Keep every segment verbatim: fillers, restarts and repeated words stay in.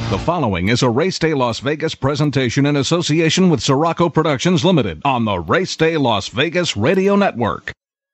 The following is a Race Day Las Vegas presentation in association with Sirocco Productions Limited on the Race Day Las Vegas Radio Network.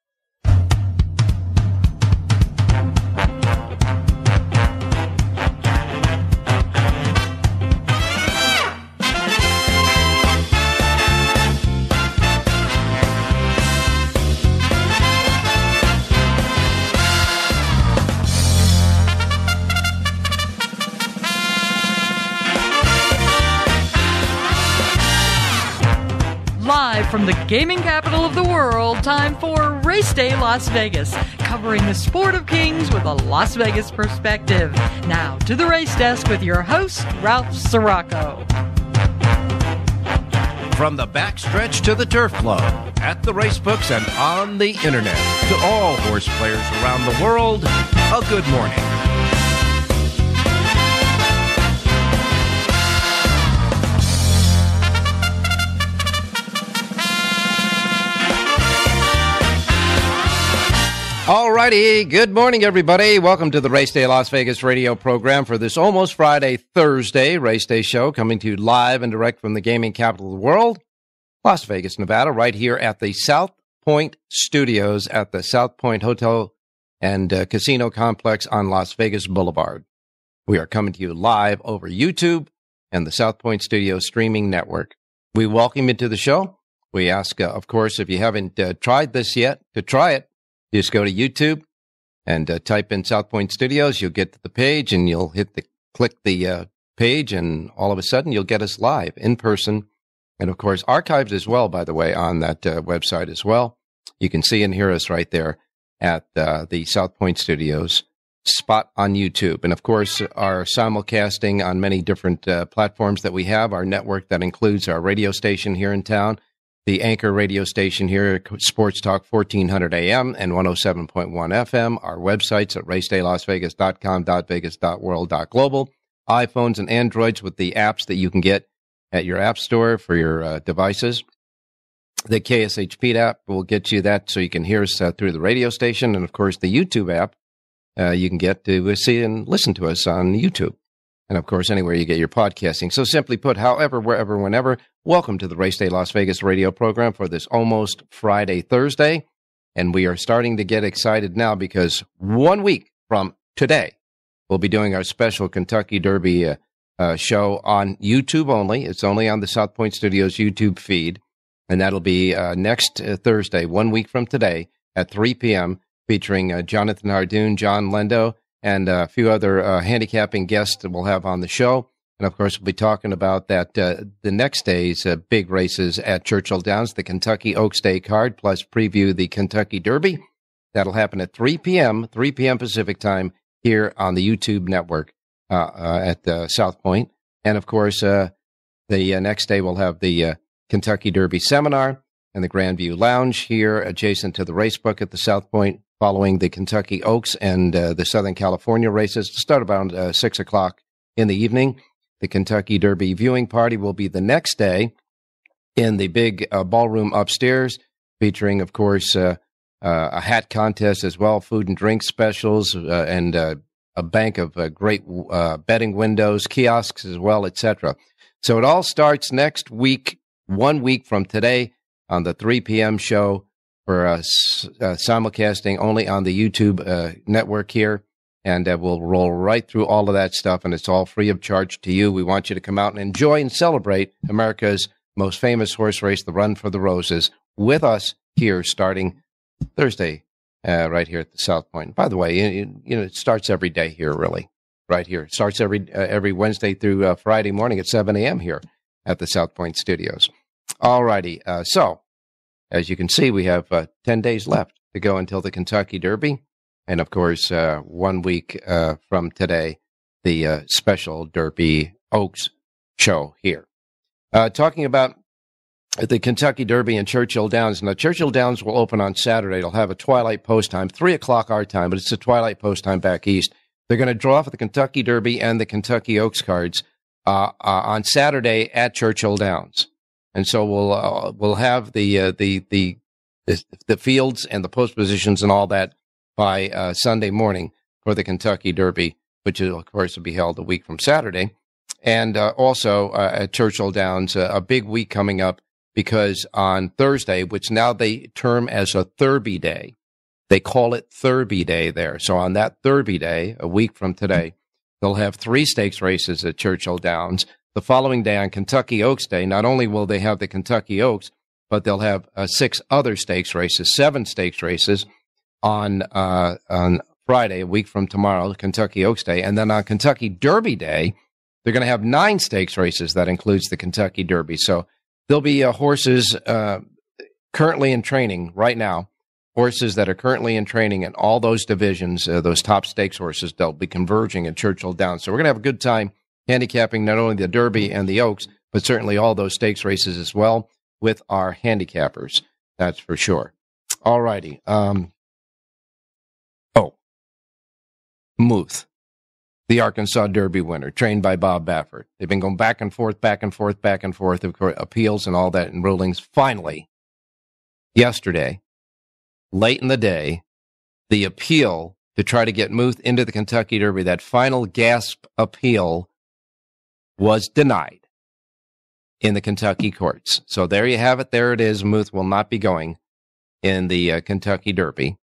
From the gaming capital of the world, time for Race Day Las Vegas, covering the sport of kings with a Las Vegas perspective. Now to the race desk with your host, Ralph Sirocco. From the backstretch to the turf club, at the race books and on the internet, to all horse players around the world, a good morning. Alrighty, good morning, everybody. Welcome to the Race Day Las Vegas radio program for this almost Friday, Thursday Race Day show, coming to you live and direct from the gaming capital of the world, Las Vegas, Nevada, right here at the South Point Studios at the South Point Hotel and uh, Casino Complex on Las Vegas Boulevard. We are coming to you live over YouTube and the South Point Studios streaming network. We welcome you to the show. We ask, uh, of course, if you haven't uh, tried this yet, to try it. Just go to YouTube and uh, type in South Point Studios. You'll get to the page and you'll hit the click the uh, page, and all of a sudden you'll get us live in person. And of course, archived as well, by the way, on that uh, website as well. You can see and hear us right there at uh, the South Point Studios spot on YouTube. And of course, our simulcasting on many different uh, platforms that we have, our network that includes our radio station here in town, the anchor radio station here, Sports Talk fourteen hundred A M and one oh seven point one F M. Our websites at race day las vegas dot com, .vegas, .world, .global. iPhones and Androids with the apps that you can get at your app store for your uh, devices. The K S H P app will get you that so you can hear us uh, through the radio station. And, of course, the YouTube app, uh, you can get to see and listen to us on YouTube. And, of course, anywhere you get your podcasting. So simply put, however, wherever, whenever, welcome to the Race Day Las Vegas radio program for this almost Friday, Thursday. And we are starting to get excited now because one week from today, we'll be doing our special Kentucky Derby uh, uh, show on YouTube only. It's only on the South Point Studios YouTube feed. And that'll be uh, next uh, Thursday, one week from today at three p.m., featuring uh, Jonathan Hardoon, John Lendo, and a few other uh, handicapping guests that we'll have on the show. And, of course, we'll be talking about that uh, the next day's uh, big races at Churchill Downs, the Kentucky Oaks Day card, plus preview the Kentucky Derby. That'll happen at three p.m., three p.m. Pacific time here on the YouTube network uh, uh, at uh, South Point. And, of course, uh, the uh, next day we'll have the uh, Kentucky Derby seminar and the Grandview Lounge here adjacent to the racebook at the South Point, following the Kentucky Oaks and uh, the Southern California races to start about uh, six o'clock in the evening. The Kentucky Derby viewing party will be the next day in the big uh, ballroom upstairs, featuring, of course, uh, uh, a hat contest as well, food and drink specials, uh, and uh, a bank of uh, great uh, betting windows, kiosks as well, et cetera. So it all starts next week, one week from today, on the three p.m. show, for uh, uh, simulcasting only on the YouTube uh, network here. And uh, we'll roll right through all of that stuff, and it's all free of charge to you. We want you to come out and enjoy and celebrate America's most famous horse race, the Run for the Roses, with us here starting Thursday, uh, right here at the South Point. By the way, you, you know, it starts every day here, really, right here. It starts every uh, every Wednesday through uh, Friday morning at seven a.m. here at the South Point Studios. All righty. Uh, so, as you can see, we have uh, ten days left to go until the Kentucky Derby. And, of course, uh, one week uh, from today, the uh, special Derby Oaks show here. Uh, talking about the Kentucky Derby and Churchill Downs. Now, Churchill Downs will open on Saturday. It'll have a twilight post time, three o'clock our time, but it's a twilight post time back east. They're going to draw for the Kentucky Derby and the Kentucky Oaks cards uh, uh, on Saturday at Churchill Downs. And so we'll uh, we'll have the, uh, the the the the fields and the post positions and all that by uh, Sunday morning for the Kentucky Derby, which, of course, will be held a week from Saturday. And uh, also uh, at Churchill Downs, uh, a big week coming up because on Thursday, which now they term as a Thurby Day, they call it Thurby Day there. So on that Thurby Day, a week from today, they'll have three stakes races at Churchill Downs. The following day on Kentucky Oaks Day, not only will they have the Kentucky Oaks, but they'll have uh, six other stakes races, seven stakes races on uh, on Friday, a week from tomorrow, Kentucky Oaks Day. And then on Kentucky Derby Day, they're going to have nine stakes races. That includes the Kentucky Derby. So there'll be uh, horses uh, currently in training right now, horses that are currently in training in all those divisions, uh, those top stakes horses, they'll be converging at Churchill Downs. So we're going to have a good time handicapping not only the Derby and the Oaks, but certainly all those stakes races as well with our handicappers. That's for sure. All righty. Um, oh, Muth, the Arkansas Derby winner, trained by Bob Baffert. They've been going back and forth, back and forth, back and forth, of course, appeals and all that and rulings. Finally, yesterday, late in the day, the appeal to try to get Muth into the Kentucky Derby, that final gasp appeal, was denied in the Kentucky courts. So there you have it. There it is. Muth will not be going in the uh, Kentucky Derby.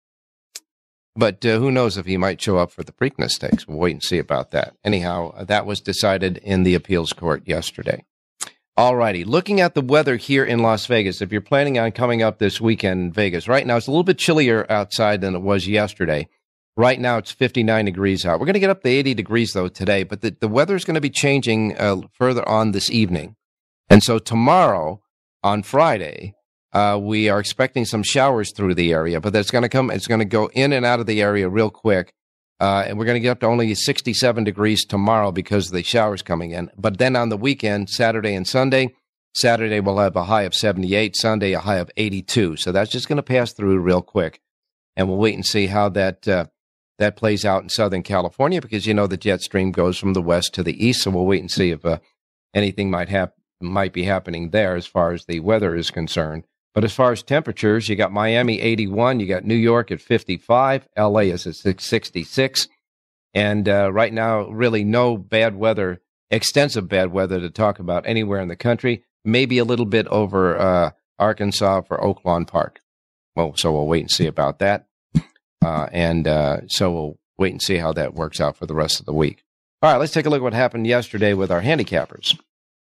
But uh, who knows if he might show up for the Preakness Stakes. We'll wait and see about that. Anyhow, that was decided in the appeals court yesterday. All righty. Looking at the weather here in Las Vegas, if you're planning on coming up this weekend in Vegas, right now it's a little bit chillier outside than it was yesterday. Right now it's fifty-nine degrees out. We're going to get up to eighty degrees, though, today, but the, the weather is going to be changing uh, further on this evening. And so tomorrow, on Friday, uh, we are expecting some showers through the area, but that's going to come, it's going to go in and out of the area real quick. Uh, and we're going to get up to only sixty-seven degrees tomorrow because of the showers coming in. But then on the weekend, Saturday and Sunday, Saturday we'll have a high of seventy-eight, Sunday a high of eighty-two. So that's just going to pass through real quick. And we'll wait and see how that uh, that plays out in Southern California because, you know, the jet stream goes from the west to the east. So we'll wait and see if uh, anything might hap- might be happening there as far as the weather is concerned. But as far as temperatures, you got Miami eighty-one, you got New York at fifty-five, L A is at sixty-six, and uh, right now, really no bad weather, extensive bad weather to talk about anywhere in the country, maybe a little bit over uh, Arkansas for Oaklawn Park. Well, so we'll wait and see about that, uh, and uh, so we'll wait and see how that works out for the rest of the week. All right, let's take a look at what happened yesterday with our handicappers,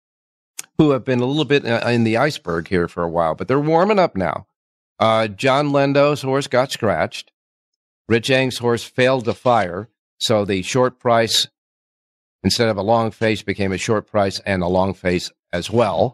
who have been a little bit in the iceberg here for a while, but they're warming up now. Uh, John Lendo's horse got scratched. Rich Eng's horse failed to fire, so the short price, instead of a long face, became a short price and a long face as well.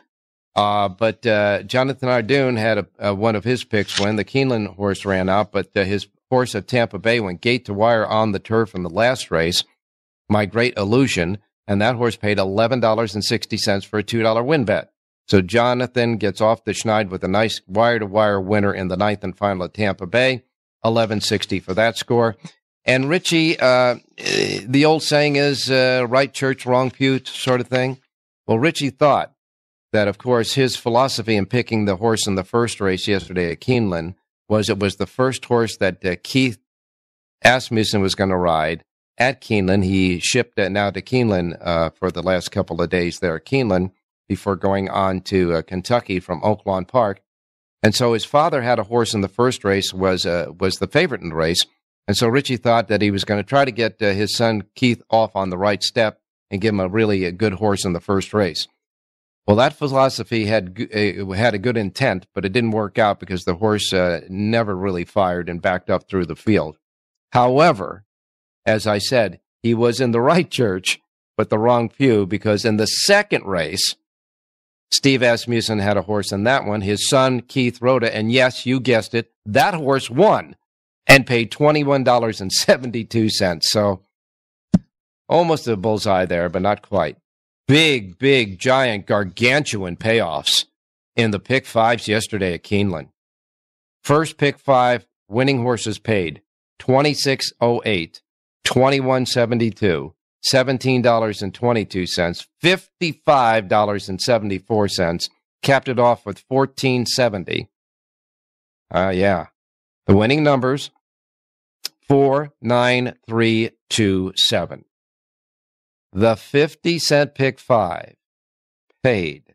Uh, but uh, Jonathan Ardoon had a, a, one of his picks win. The Keeneland horse ran out, but uh, his horse at Tampa Bay went gate to wire on the turf in the last race, My Great Illusion, and that horse paid eleven dollars and sixty cents for a two dollar win bet. So Jonathan gets off the schneid with a nice wire-to-wire winner in the ninth and final at Tampa Bay, eleven sixty for that score. And Richie, uh, the old saying is uh, right church, wrong pew sort of thing. Well, Richie thought that, of course, his philosophy in picking the horse in the first race yesterday at Keeneland was it was the first horse that uh, Keith Asmussen was going to ride at Keeneland. He shipped it now to Keeneland uh, for the last couple of days there at Keeneland before going on to uh, Kentucky from Oaklawn Park. And so his father had a horse in the first race, was uh, was the favorite in the race. And so Richie thought that he was going to try to get uh, his son Keith off on the right step and give him a really a good horse in the first race. Well, that philosophy had uh, had a good intent, but it didn't work out because the horse uh, never really fired and backed up through the field. However, as I said, he was in the right church, but the wrong pew, because in the second race, Steve Asmussen had a horse in that one. His son, Keith, rode it, and yes, you guessed it, that horse won and paid twenty-one dollars and seventy-two cents. So almost a bullseye there, but not quite. Big, big, giant, gargantuan payoffs in the pick fives yesterday at Keeneland. First pick five, winning horses paid twenty-six oh eight, twenty-one seventy-two, seventeen dollars and twenty-two cents, fifty-five dollars and seventy-four cents, capped it off with fourteen seventy. Ah, uh, yeah. The winning numbers, four, nine, three, two, seven. The fifty cent pick five paid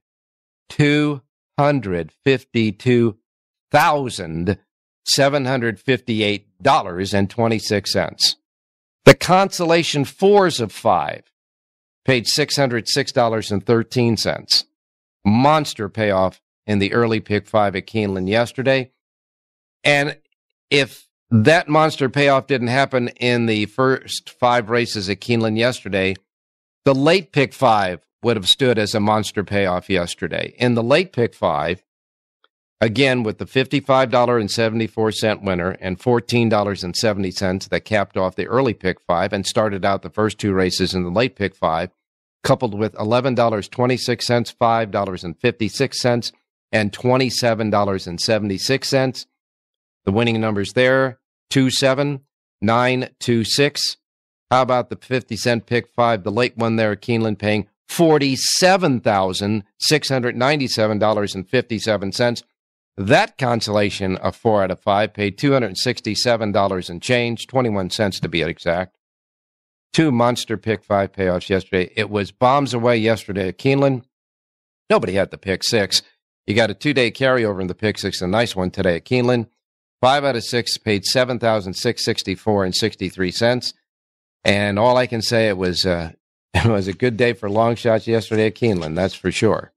two hundred fifty-two thousand seven hundred fifty-eight dollars and twenty-six cents. The consolation fours of five paid six hundred six dollars and thirteen cents. Monster payoff in the early pick five at Keeneland yesterday. And if that monster payoff didn't happen in the first five races at Keeneland yesterday, the late pick five would have stood as a monster payoff yesterday. In the late pick five, again, with the fifty-five dollars and seventy-four cents winner and fourteen dollars and seventy cents that capped off the early pick five and started out the first two races in the late pick five, coupled with eleven dollars and twenty-six cents, five dollars and fifty-six cents, and twenty-seven dollars and seventy-six cents. The winning numbers there, two seven, nine two six. How about the fifty cent pick five, the late one there at Keeneland, paying forty-seven thousand six hundred ninety-seven dollars and fifty-seven cents. That consolation of four out of five paid two hundred sixty-seven dollars and change, twenty-one cents to be exact. Two monster pick five payoffs yesterday. It was bombs away yesterday at Keeneland. Nobody had the pick six. You got a two-day carryover in the pick six, a nice one today at Keeneland. Five out of six paid seven thousand six hundred sixty-four dollars and sixty-three cents. And all I can say, it was, uh, it was a good day for long shots yesterday at Keeneland, that's for sure.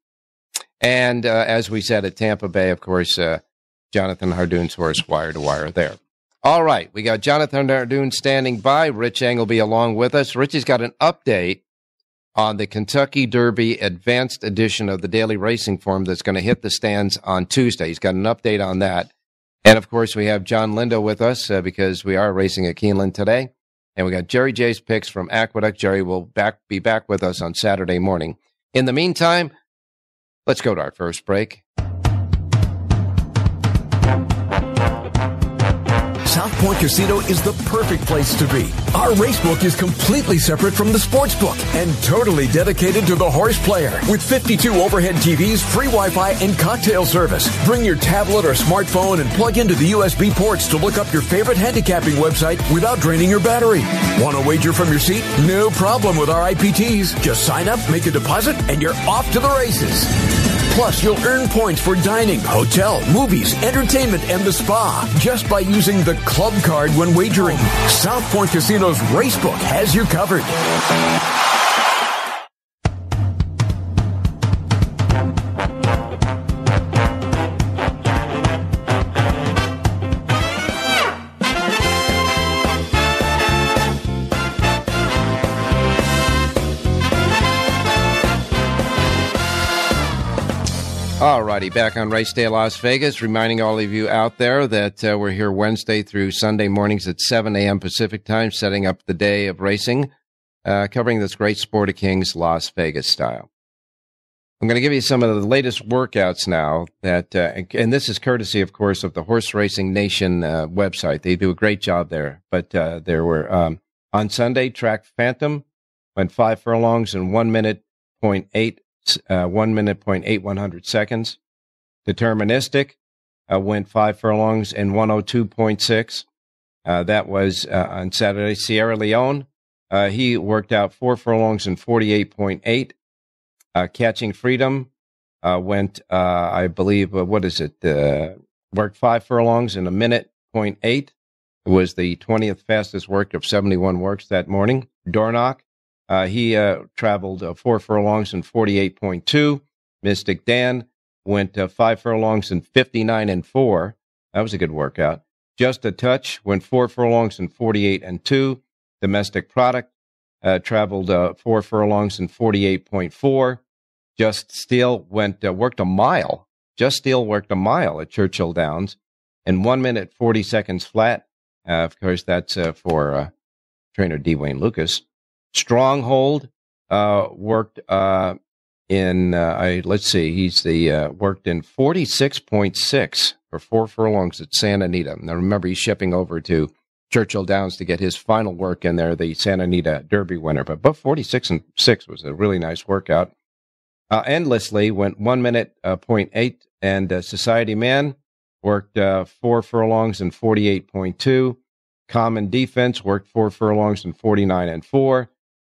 And uh, as we said at Tampa Bay, of course, uh, Jonathan Hardoon's horse wire to wire there. All right, we got Jonathan Hardoon standing by. Rich Engelby along with us. Richie's got an update on the Kentucky Derby Advanced Edition of the Daily Racing Form that's going to hit the stands on Tuesday. He's got an update on that. And, of course, we have John Lindo with us uh, because we are racing at Keeneland today. And we got Jerry J's picks from Aqueduct. Jerry will back be back with us on Saturday morning. In the meantime, let's go to our first break. South Point Casino is the perfect place to be. Our racebook is completely separate from the sportsbook and totally dedicated to the horse player. With fifty-two overhead T Vs, free Wi-Fi, and cocktail service. Bring your tablet or smartphone and plug into the U S B ports to look up your favorite handicapping website without draining your battery. Want to wager from your seat? No problem with our I P Ts. Just sign up, make a deposit, and you're off to the races. Plus, you'll earn points for dining, hotel, movies, entertainment, and the spa just by using the club card when wagering. South Point Casino's Racebook has you covered. All righty, back on Race Day Las Vegas, reminding all of you out there that uh, we're here Wednesday through Sunday mornings at seven a.m. Pacific time, setting up the day of racing, uh, covering this great Sport of Kings Las Vegas style. I'm going to give you some of the latest workouts now, that, uh, and this is courtesy, of course, of the Horse Racing Nation uh, website. They do a great job there. But uh, there were, um, on Sunday, Track Phantom went five furlongs in one minute, point eight. Uh, one minute, point eight one hundred seconds. Deterministic uh, went five furlongs in one oh two point six. Uh, that was uh, on Saturday. Sierra Leone, uh, he worked out four furlongs in forty-eight point eight. Uh, Catching Freedom uh, went, uh, I believe, uh, what is it? Uh, worked five furlongs in a minute, point eight. It was the twentieth fastest work of seventy-one works that morning. Dornoch. Uh, he uh, traveled uh, four furlongs in forty-eight point two. Mystic Dan went uh, five furlongs in fifty-nine and four. That was a good workout. Just a Touch went four furlongs in forty-eight and two. Domestic Product uh, traveled uh, four furlongs in forty-eight point four. Just Steel went uh, worked a mile. Just Steel worked a mile at Churchill Downs in one minute forty seconds flat. Uh, of course, that's uh, for uh, trainer D. Wayne Lucas. Stronghold uh, worked uh, in, uh, I, let's see, he's the uh, worked in forty-six point six for four furlongs at Santa Anita. Now, remember, he's shipping over to Churchill Downs to get his final work in there, the Santa Anita Derby winner. But, but forty-six and six was a really nice workout. Uh, Endlessly went one minute, uh, point eight, and uh, Society Man worked uh, four furlongs in forty-eight point two. Common Defense worked four furlongs in forty-nine and four.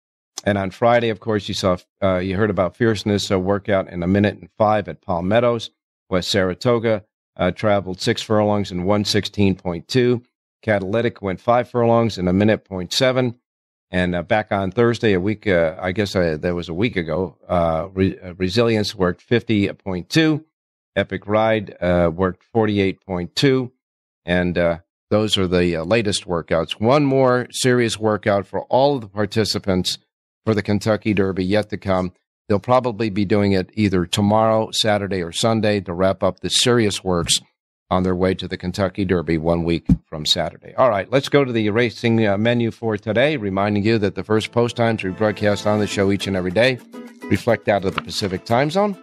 And on Friday, of course, you saw uh, you heard about Fierceness, a workout in a minute and five at Palmettos. West Saratoga uh, traveled six furlongs in one sixteen point two. Catalytic went five furlongs in a minute point seven. And uh, back on Thursday, a week, uh, I guess uh, that was a week ago, uh, Re- uh, Resilience worked fifty point two. Epic Ride uh, worked forty-eight point two. And uh, those are the uh, latest workouts. One more serious workout for all of the participants for the Kentucky Derby yet to come. They'll probably be doing it either tomorrow, Saturday, or Sunday to wrap up the serious works on their way to the Kentucky Derby one week from Saturday. All right, let's go to the racing uh, menu for today, reminding you that the first post times we broadcast on the show each and every day reflect out of the Pacific time zone.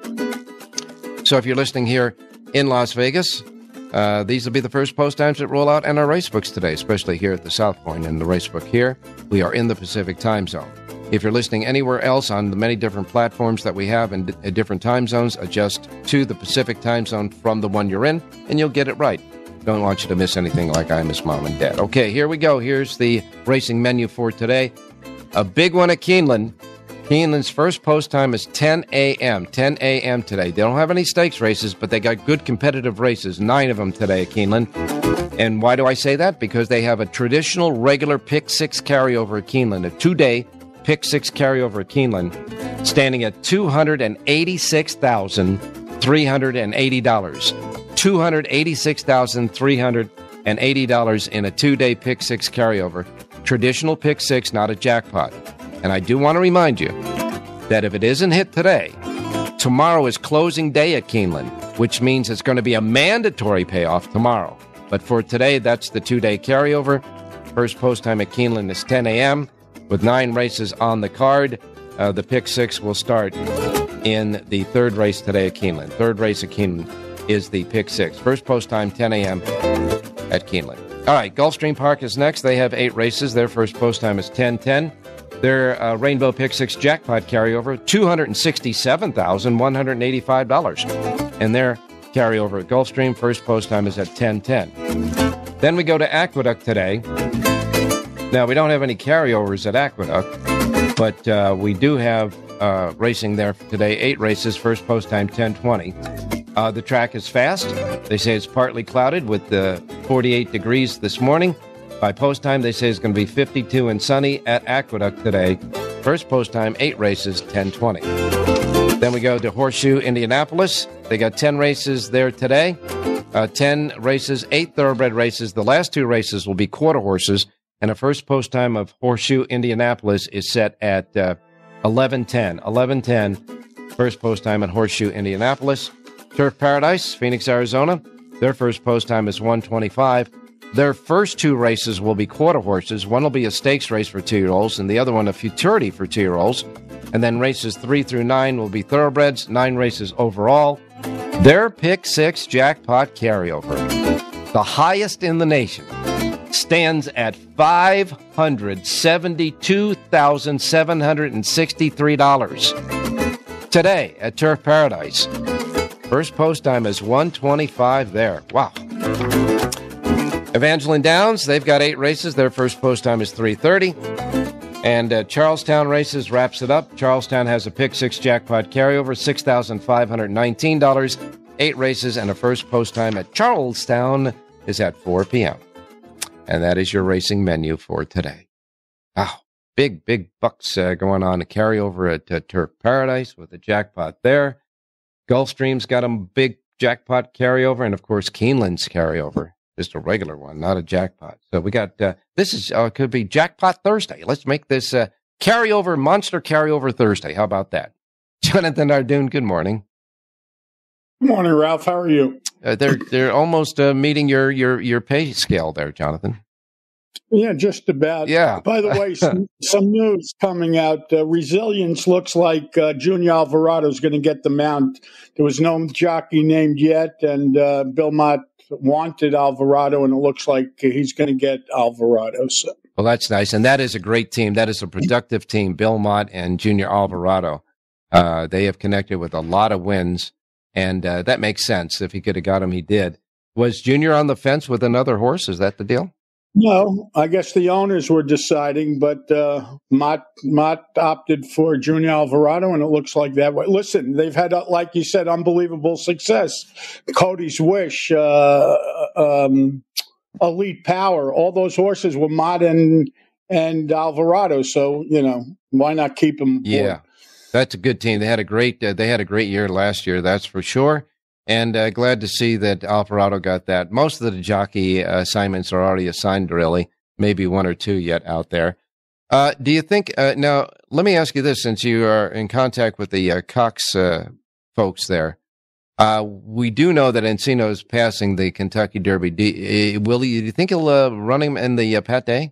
So if you're listening here in Las Vegas, uh, these will be the first post times that roll out in our race books today, especially here at the South Point in the race book here. We are in the Pacific time zone. If you're listening anywhere else on the many different platforms that we have in d- different time zones, adjust to the Pacific time zone from the one you're in, and you'll get it right. Don't want you to miss anything like I miss Mom and Dad. Okay, here we go. Here's the racing menu for today. A big one at Keeneland. Keeneland's first post time is ten a.m. ten a.m. today. They don't have any stakes races, but they got good competitive races, nine of them today at Keeneland. And why do I say that? Because they have a traditional regular pick six carryover at Keeneland, a two-day pick six carryover at Keeneland, standing at two hundred eighty-six thousand three hundred eighty dollars. two hundred eighty-six thousand three hundred eighty dollars in a two-day pick six carryover. Traditional pick six, not a jackpot. And I do want to remind you that if it isn't hit today, tomorrow is closing day at Keeneland, which means it's going to be a mandatory payoff tomorrow. But for today, that's the two-day carryover. First post time at Keeneland is ten a.m. with nine races on the card. Uh, the pick six will start in the third race today at Keeneland. Third race at Keeneland is the pick six. First post time, ten a.m. at Keeneland. All right, Gulfstream Park is next. They have eight races. Their first post time is ten ten. Their uh, Rainbow Pick six jackpot carryover, two hundred sixty-seven thousand one hundred eighty-five dollars. And their carryover at Gulfstream, first post time is at ten ten. Then we go to Aqueduct today. Now, we don't have any carryovers at Aqueduct, but uh, we do have uh, racing there today. Eight races, first post time ten twenty. Uh, the track is fast. They say it's partly clouded with uh, forty-eight degrees this morning. By post time, they say it's going to be fifty-two and sunny at Aqueduct today. First post time, eight races, ten twenty. Then we go to Horseshoe, Indianapolis. They got ten races there today. Uh, ten races, eight thoroughbred races. The last two races will be quarter horses. And a first post time of Horseshoe, Indianapolis is set at uh, eleven ten. eleven ten, first post time at Horseshoe, Indianapolis. Turf Paradise, Phoenix, Arizona. Their first post time is one twenty-five. Their first two races will be quarter horses. One will be a stakes race for two-year-olds, and the other one a futurity for two-year-olds. And then races three through nine will be thoroughbreds, nine races overall. Their pick six jackpot carryover, the highest in the nation, stands at five hundred seventy-two thousand seven hundred sixty-three dollars. Today at Turf Paradise. First post time is one twenty-five there. Wow. Evangeline Downs, they've got eight races. Their first post time is three thirty. And uh, Charlestown Races wraps it up. Charlestown has a pick six jackpot carryover, six thousand five hundred nineteen dollars. Eight races and a first post time at Charlestown is at four p.m. And that is your racing menu for today. Wow, big, big bucks uh, going on. A carryover at uh, Turf Paradise with a jackpot there. Gulfstream's got a big jackpot carryover. And, of course, Keeneland's carryover. Just a regular one, not a jackpot. So we got, uh, this is, uh, could be Jackpot Thursday. Let's make this uh, carryover, monster carryover Thursday. How about that? Jonathan Ardoon, good morning. Good morning, Ralph. How are you? Uh, they're they're almost uh, meeting your, your, your pay scale there, Jonathan. Yeah, just about. Yeah. By the way, some, some news coming out. Uh, Resilience looks like uh, Junior Alvarado is going to get the mount. There was no jockey named yet, and uh, Bill Mott wanted Alvarado, and it looks like he's going to get Alvarado. So. Well, that's nice, and that is a great team. That is a productive team, Bill Mott and Junior Alvarado. Uh, they have connected with a lot of wins, and uh, that makes sense. If he could have got him, he did. Was Junior on the fence with another horse? Is that the deal? No, I guess the owners were deciding, but uh, Mott, Mott opted for Junior Alvarado, and it looks like that way. Listen, they've had, like you said, unbelievable success. Cody's Wish, uh, um, Elite Power, all those horses were Mott and, and Alvarado. So, you know, why not keep them? Yeah, that's a good team. They had a great, uh, they had a great year last year, that's for sure. And uh, glad to see that Alvarado got that. Most of the jockey uh, assignments are already assigned, really. Maybe one or two yet out there. Uh, do you think, uh, now, let me ask you this, since you are in contact with the uh, Cox uh, folks there. Uh, we do know that Encino's passing the Kentucky Derby. Do, uh, will he, do you think he'll uh, run him in the uh, Pat Day?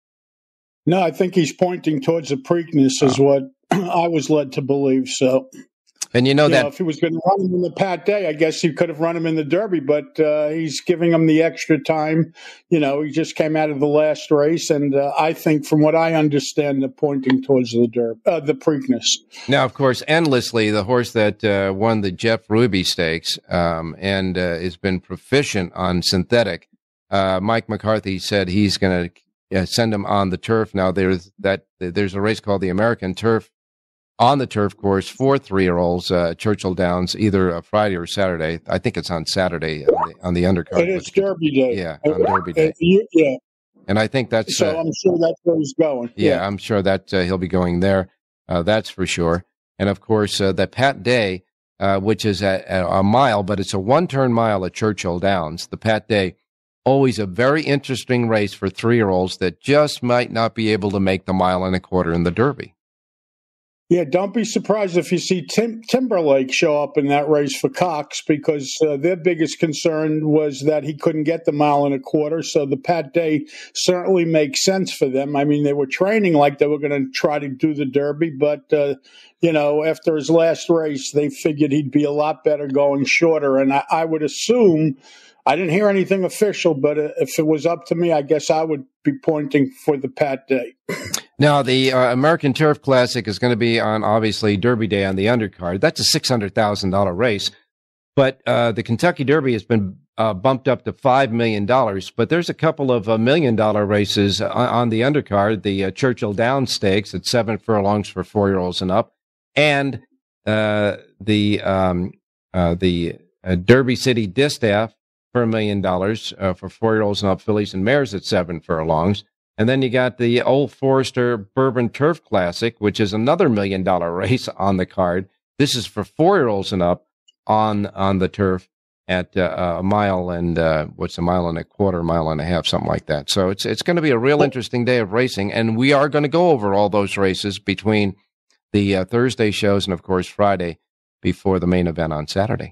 No, I think he's pointing towards the Preakness, is oh. what I was led to believe, so... And you know you that know, if he was going to run him in the Pat Day, I guess he could have run him in the Derby, but uh, he's giving him the extra time. You know, he just came out of the last race, and uh, I think, from what I understand, they're pointing towards the Derby, uh, the Preakness. Now, of course, Endlessly, the horse that uh, won the Jeff Ruby Stakes um, and uh, has been proficient on synthetic. Uh, Mike McCarthy said he's going to uh, send him on the turf. Now, there's that. There's a race called the American Turf on the turf course for three-year-olds, uh, Churchill Downs, either a Friday or Saturday. I think it's on Saturday on the, on the undercard. It is Derby Day. Yeah, on Derby Day. Uh, yeah. And I think that's... So uh, I'm sure that's where he's going. Yeah, yeah. I'm sure that uh, he'll be going there. Uh, that's for sure. And, of course, uh, the Pat Day, uh, which is at, at a mile, but it's a one-turn mile at Churchill Downs. The Pat Day, always a very interesting race for three-year-olds that just might not be able to make the mile and a quarter in the Derby. Yeah, don't be surprised if you see Tim, Timberlake show up in that race for Cox, because uh, their biggest concern was that he couldn't get the mile and a quarter. So the Pat Day certainly makes sense for them. I mean, they were training like they were going to try to do the Derby, but, uh, you know, after his last race, they figured he'd be a lot better going shorter. And I, I would assume, I didn't hear anything official, but if it was up to me, I guess I would be pointing for the Pat Day. Now, the uh, American Turf Classic is going to be on, obviously, Derby Day on the undercard. That's a six hundred thousand dollars race. But uh, the Kentucky Derby has been uh, bumped up to five million dollars. But there's a couple of uh, million-dollar races on, on the undercard. The uh, Churchill Downs Stakes at seven furlongs for four-year-olds and up. And uh, the um, uh, the uh, Derby City Distaff for a million dollars uh, for four-year-olds and up, fillies and mares at seven furlongs. And then you got the Old Forester Bourbon Turf Classic, which is another million-dollar race on the card. This is for four-year-olds and up on on the turf at uh, a mile and uh, what's a mile and a quarter, mile and a half, something like that. So it's it's going to be a real interesting day of racing, and we are going to go over all those races between the uh, Thursday shows and, of course, Friday before the main event on Saturday.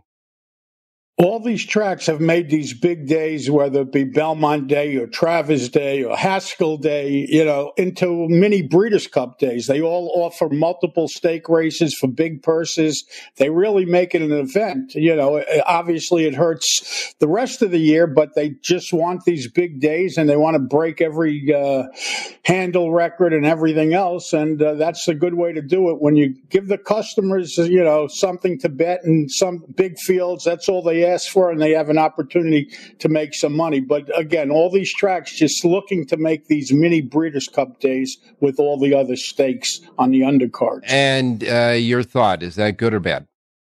All these tracks have made these big days, whether it be Belmont Day or Travers Day or Haskell Day, you know, into mini Breeders' Cup days. They all offer multiple stake races for big purses. They really make it an event. You know, obviously it hurts the rest of the year, but they just want these big days, and they want to break every uh, handle record and everything else. And uh, that's a good way to do it. When you give the customers, you know, something to bet and some big fields, that's all they ask for, and they have an opportunity to make some money. But again, all these tracks just looking to make these mini Breeders' Cup days with all the other stakes on the undercards. And uh, your thought, is that good or bad?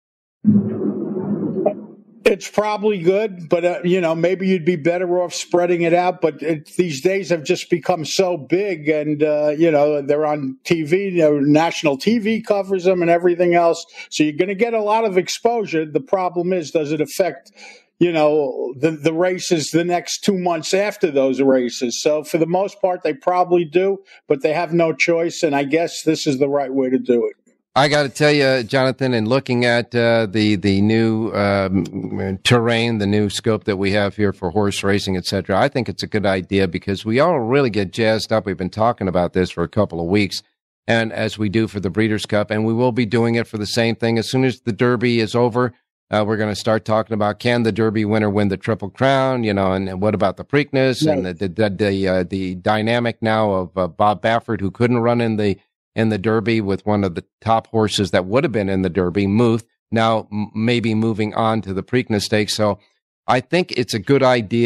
It's probably good, but, uh, you know, maybe you'd be better off spreading it out. But it, these days have just become so big, and, uh, you know, they're on T V, you know, national T V covers them and everything else. So you're going to get a lot of exposure. The problem is, does it affect, you know, the, the races the next two months after those races? So for the most part, they probably do, but they have no choice. And I guess this is the right way to do it. I got to tell you, Jonathan, in looking at uh, the the new um, terrain, the new scope that we have here for horse racing, et cetera, I think it's a good idea, because we all really get jazzed up. We've been talking about this for a couple of weeks, and as we do for the Breeders' Cup, and we will be doing it for the same thing. As soon as the Derby is over, uh, we're going to start talking about, can the Derby winner win the Triple Crown, you know, and, and what about the Preakness, right, and the the the, uh, the dynamic now of uh, Bob Baffert, who couldn't run in the in the Derby with one of the top horses that would have been in the Derby, Muth, now m- maybe moving on to the Preakness Stakes. So I think it's a good idea.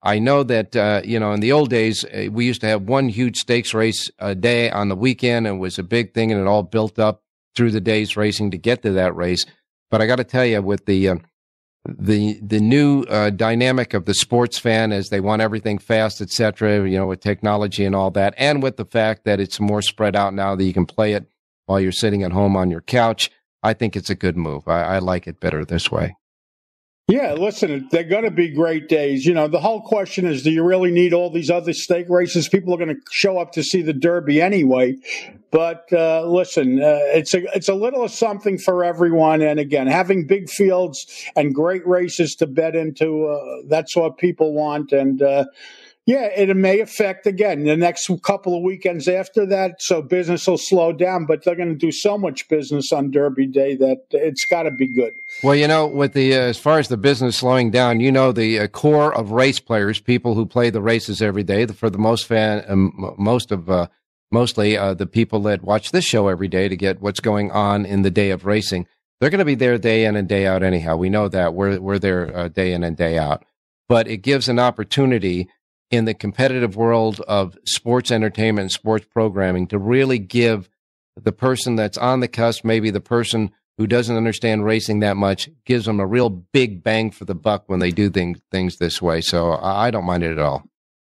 I know that, uh, you know, in the old days, uh, we used to have one huge stakes race a day on the weekend. It was a big thing, and it all built up through the day's racing to get to that race. But I got to tell you, with the uh, the the new uh, dynamic of the sports fan, as they want everything fast, et cetera, you know, with technology and all that, and with the fact that it's more spread out now that you can play it while you're sitting at home on your couch, I think it's a good move. I, I like it better this way. Yeah, listen, they're going to be great days. You know, the whole question is, do you really need all these other stake races? People are going to show up to see the Derby anyway. But uh, listen, uh, it's a it's a little of something for everyone. And again, having big fields and great races to bet into, uh, that's what people want. And uh, yeah, it may affect, again, the next couple of weekends after that. So business will slow down, but they're going to do so much business on Derby Day that it's got to be good. Well, you know, with the uh, as far as the business slowing down, you know, the uh, core of race players, people who play the races every day, for the most fan, um, most of uh, mostly uh, the people that watch this show every day to get what's going on in the day of racing, they're going to be there day in and day out anyhow. We know that we're we're there uh, day in and day out, but it gives an opportunity in the competitive world of sports entertainment and sports programming to really give the person that's on the cusp, maybe the person who doesn't understand racing that much, gives them a real big bang for the buck when they do things things this way. So I don't mind it at all.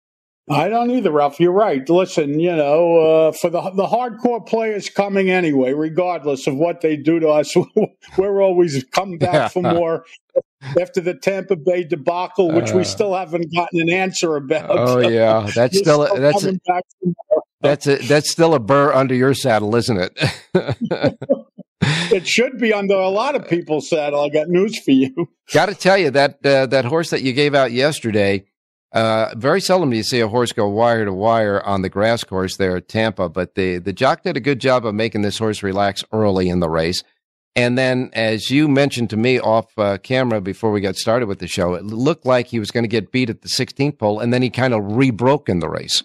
I don't either, Ralph. You're right. Listen, you know, uh, for the the hardcore players coming anyway, regardless of what they do to us, we're always coming back yeah. for more. After the Tampa Bay debacle, which uh, we still haven't gotten an answer about. Oh yeah, that's still, still that's a, that's a, that's still a burr under your saddle, isn't it? It should be under a lot of people's saddle. I got news for you. Got to tell you that uh, that horse that you gave out yesterday. Uh, very seldom do you see a horse go wire to wire on the grass course there at Tampa, but the the jock did a good job of making this horse relax early in the race. And then, as you mentioned to me off uh, camera before we got started with the show, it looked like he was going to get beat at the sixteenth pole, and then he kind of rebroke in the race.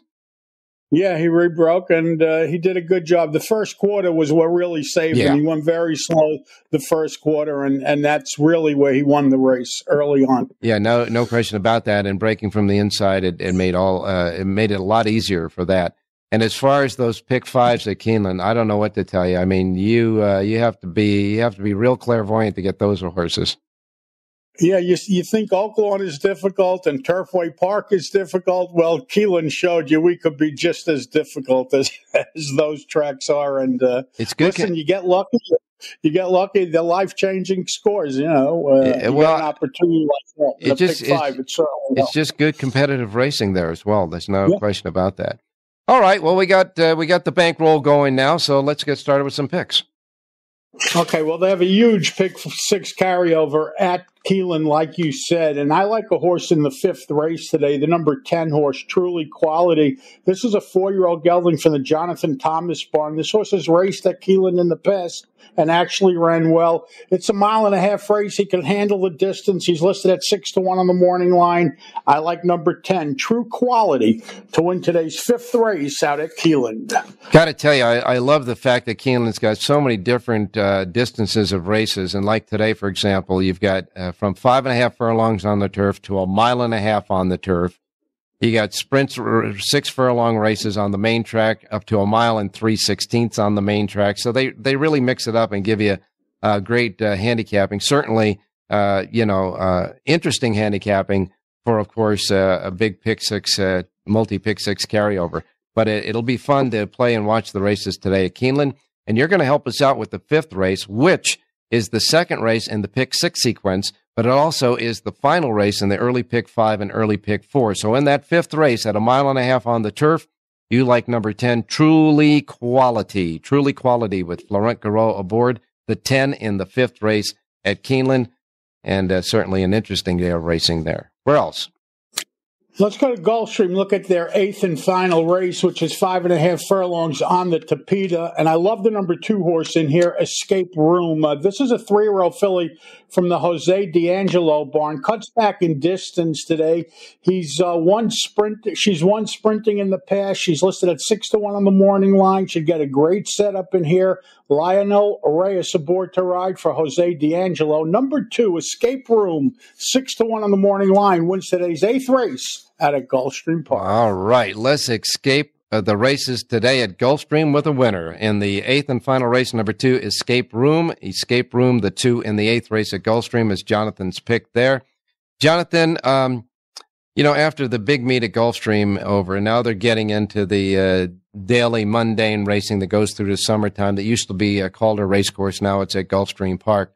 Yeah, he rebroke, and uh, he did a good job. The first quarter was what really saved yeah. him. He went very slow the first quarter, and, and that's really where he won the race early on. Yeah, no no question about that. And breaking from the inside, it, it made all uh, it made it a lot easier for that. And as far as those pick fives at Keeneland, I don't know what to tell you. I mean, you uh, you have to be you have to be real clairvoyant to get those horses. Yeah, you you think Oaklawn is difficult and Turfway Park is difficult. Well, Keeneland showed you we could be just as difficult as, as those tracks are. And uh, it's good. Listen, you get lucky. You get lucky. They're life changing scores. You know, uh, yeah, you well, get an opportunity like that. It just, pick five, it's, it's, it's just good competitive racing there as well. There's no yeah. question about that. All right. Well, we got uh, we got the bankroll going now, so let's get started with some picks. Okay. Well, they have a huge pick six carryover at Keeneland, like you said, and I like a horse in the fifth race today, the number ten horse, Truly Quality. This is a four-year-old gelding from the Jonathan Thomas barn. This horse has raced at Keeneland in the past and actually ran well. It's a mile and a half race. He can handle the distance. He's listed at six to one on the morning line. I like number ten, True Quality, to win today's fifth race out at Keeneland. Got to tell you, I, I love the fact that Keeneland's got so many different uh, distances of races. And like today, for example, you've got uh, from five and a half furlongs on the turf to a mile and a half on the turf. You got sprints, six furlong races on the main track, up to a mile and three sixteenths on the main track. So they, they really mix it up and give you uh, great uh, handicapping. Certainly, uh, you know, uh, interesting handicapping for, of course, uh, a big pick six, uh, multi pick six carryover. But it, it'll be fun to play and watch the races today at Keeneland. And you're going to help us out with the fifth race, which is the second race in the pick six sequence, but it also is the final race in the early pick five and early pick four. So in that fifth race at a mile and a half on the turf, you like number ten, Truly Quality. Truly Quality with Florent Garreau aboard, the ten in the fifth race at Keeneland, and uh, certainly an interesting day of racing there. Where else? Let's go to Gulfstream, look at their eighth and final race, which is five and a half furlongs on the Tapeta. And I love the number two horse in here, Escape Room. Uh, this is a three-year-old filly from the Jose D'Angelo barn. Cuts back in distance today. He's uh, one sprint. She's one sprinting in the past. She's listed at six to one on the morning line. She'd get a great setup in here. Lionel Reyes aboard to ride for Jose D'Angelo. Number two, Escape Room, six to one on the morning line, wins today's eighth race out at Gulfstream Park. All right, let's escape uh, the races today at Gulfstream with a winner. In the eighth and final race, number two, Escape Room. Escape Room, the two in the eighth race at Gulfstream, is Jonathan's pick there. Jonathan, um, you know, after the big meet at Gulfstream over, now they're getting into the uh, daily mundane racing that goes through the summertime. That used to be a Calder Racecourse. Now it's at Gulfstream Park.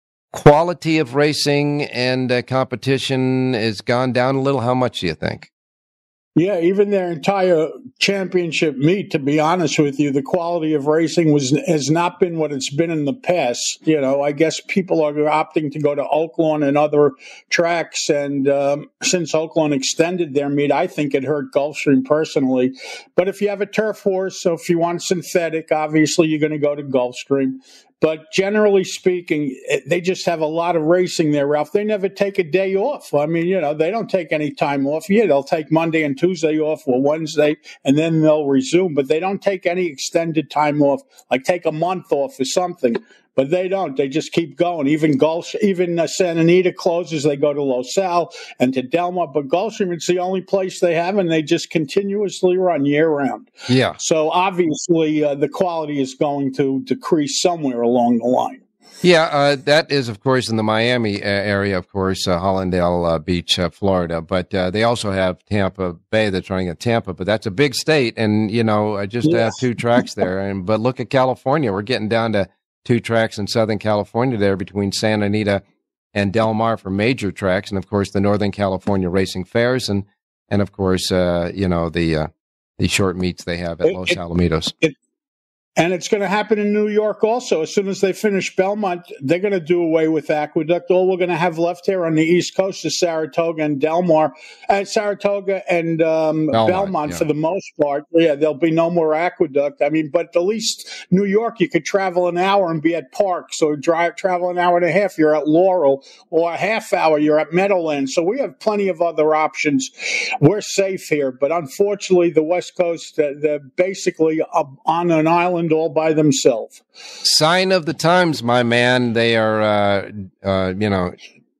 Quality of racing and uh, competition has gone down a little. How much do you think? Yeah, even their entire championship meet, to be honest with you, the quality of racing was has not been what it's been in the past. You know, I guess people are opting to go to Oaklawn and other tracks. And um, since Oaklawn extended their meet, I think it hurt Gulfstream personally. But if you have a turf horse, so if you want synthetic, obviously you're going to go to Gulfstream. But generally speaking, they just have a lot of racing there, Ralph. They never take a day off. I mean, you know, they don't take any time off. Yeah, they'll take Monday and Tuesday off or Wednesday, and then they'll resume. But they don't take any extended time off, like take a month off or something. But they don't. They just keep going. Even Gulf, even uh, Santa Anita closes. They go to Los Al and to Del Mar. But Gulfstream, it's the only place they have, and they just continuously run year-round. Yeah. So obviously uh, the quality is going to decrease somewhere along the line. Yeah, uh, that is, of course, in the Miami uh, area, of course, uh, Hollandale uh, Beach, uh, Florida. But uh, they also have Tampa Bay that's running at Tampa. But that's a big state, and, you know, uh, just Yes. have two tracks there. And But look at California. We're getting down to two tracks in Southern California there between Santa Anita and Del Mar for major tracks. And, of course, the Northern California Racing Fairs. And, and of course, uh, you know, the uh, the short meets they have at It- Los it- Alamitos. It, and it's going to happen in New York also. As soon as they finish Belmont, they're going to do away with Aqueduct. All we're going to have left here on the East Coast is Saratoga and Del Mar, uh, Saratoga and um, Belmont, Belmont yeah. for the most part. Yeah, there'll be no more Aqueduct. I mean, but at least New York, you could travel an hour and be at Parks, or drive travel an hour and a half, you're at Laurel, or a half hour, you're at Meadowlands. So we have plenty of other options. We're safe here, but unfortunately, the West Coast, uh, they're basically up on an island all by themselves. Sign of the times, my man. They are, uh, uh, you know,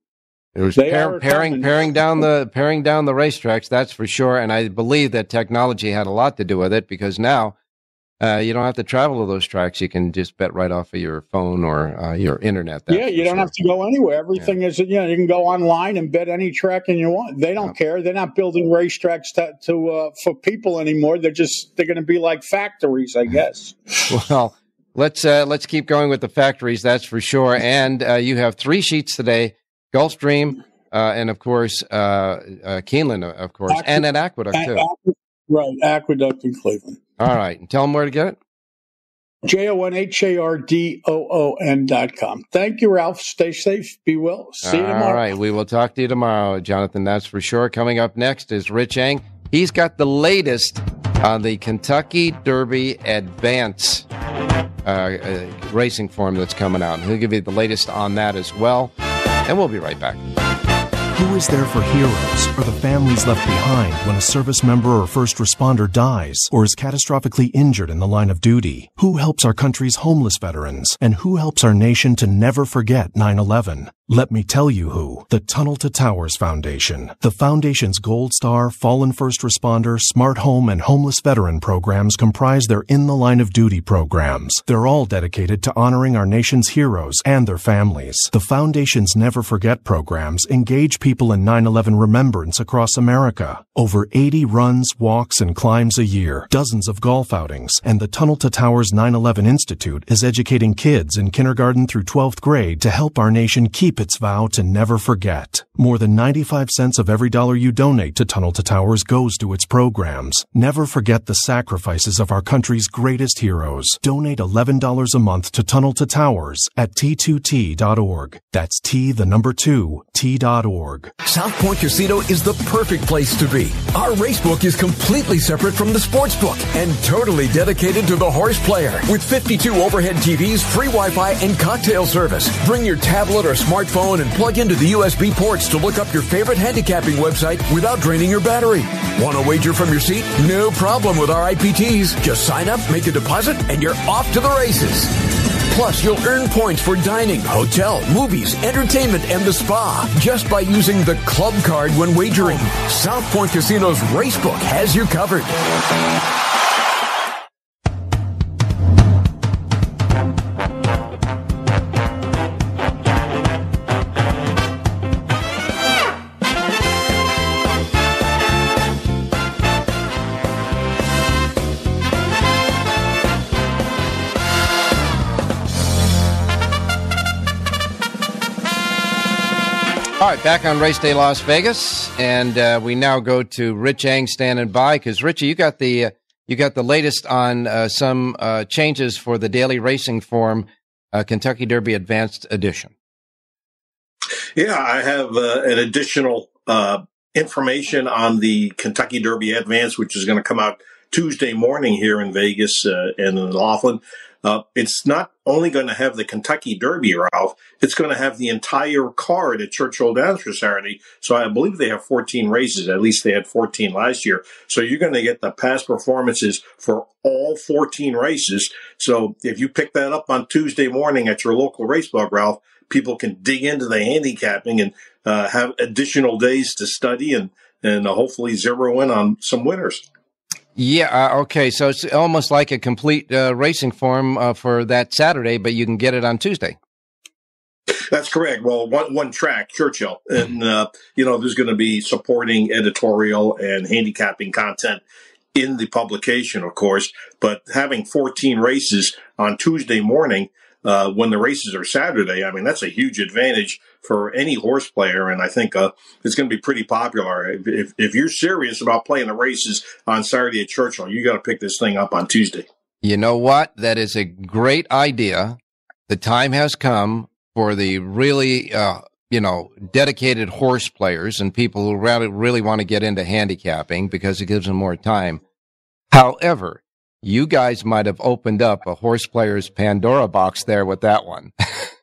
it was They pair, are paring, coming. paring down the, paring down the racetracks. That's for sure. And I believe that technology had a lot to do with it, because now, uh, you don't have to travel to those tracks. You can just bet right off of your phone or uh, your internet. That's Yeah, you for don't sure. have to go anywhere. Everything is, you know, you can go online and bet any track and you want. They don't care. They're not building racetracks to, to uh, for people anymore. They're just, they're going to be like factories, I guess. Well, let's uh, let's keep going with the factories. That's for sure. And uh, you have three sheets today: Gulfstream, uh, and of course uh, uh, Keeneland, of course, Aqu- and at Aqueduct too. Aqu- right, Aqueduct in Cleveland. All right, and tell them where to get it. J O N H A R D O O N dot com. Thank you, Ralph. Stay safe. Be well. See you tomorrow. All right, we will talk to you tomorrow, Jonathan. That's for sure. Coming up next is Rich Eng. He's got the latest on the Kentucky Derby Advance uh, uh, racing form that's coming out. He'll give you the latest on that as well. And we'll be right back. Who is there for heroes or the families left behind when a service member or first responder dies or is catastrophically injured in the line of duty? Who helps our country's homeless veterans? And who helps our nation to never forget nine eleven? Let me tell you who. The Tunnel to Towers Foundation. The Foundation's Gold Star, Fallen First Responder, Smart Home, and Homeless Veteran programs comprise their In the Line of Duty programs. They're all dedicated to honoring our nation's heroes and their families. The Foundation's Never Forget programs engage people in nine eleven remembrance across America. Over eighty runs, walks, and climbs a year, dozens of golf outings, and the Tunnel to Towers nine eleven Institute is educating kids in kindergarten through twelfth grade to help our nation keep its vow to never forget. More than ninety-five cents of every dollar you donate to Tunnel to Towers goes to its programs. Never forget the sacrifices of our country's greatest heroes. Donate eleven dollars a month to Tunnel to Towers at T two T dot org. That's T, the number two, T dot org. South Point Casino is the perfect place to be. Our racebook is completely separate from the sportsbook and totally dedicated to the horse player. With fifty-two overhead T Vs, free Wi-Fi, and cocktail service. Bring your tablet or smartphone and plug into the U S B ports to look up your favorite handicapping website without draining your battery. Want to wager from your seat? No problem with our I P Ts. Just sign up, make a deposit, and you're off to the races. Plus, you'll earn points for dining, hotel, movies, entertainment, and the spa just by using the club card when wagering. South Point Casino's Racebook has you covered. All right, back on Race Day Las Vegas, and uh, we now go to Rich Eng standing by, because Richie, you got the uh, you got the latest on uh, some uh, changes for the Daily Racing Form uh, Kentucky Derby Advanced Edition. Yeah, I have uh, an additional uh, information on the Kentucky Derby Advance, which is going to come out Tuesday morning here in Vegas uh, and in Laughlin. Uh, it's not only going to have the Kentucky Derby, Ralph, it's going to have the entire card at Churchill Downs for Saturday. So I believe they have fourteen races. At least they had fourteen last year. So you're going to get the past performances for all fourteen races. So if you pick that up on Tuesday morning at your local racebook, Ralph, people can dig into the handicapping and uh, have additional days to study and, and uh, hopefully zero in on some winners. Yeah, uh, okay, so it's almost like a complete uh, racing form uh, for that Saturday, but you can get it on Tuesday. That's correct. Well, one one track, Churchill, and uh, you know there's going to be supporting editorial and handicapping content in the publication, of course. But having fourteen races on Tuesday morning uh, when the races are Saturday, I mean that's a huge advantage for any horse player, and I think uh, it's going to be pretty popular. If if you're serious about playing the races on Saturday at Churchill, you got to pick this thing up on Tuesday. You know what? That is a great idea. The time has come for the really, uh, you know, dedicated horse players and people who really, really want to get into handicapping because it gives them more time. However, you guys might have opened up a horse player's Pandora box there with that one.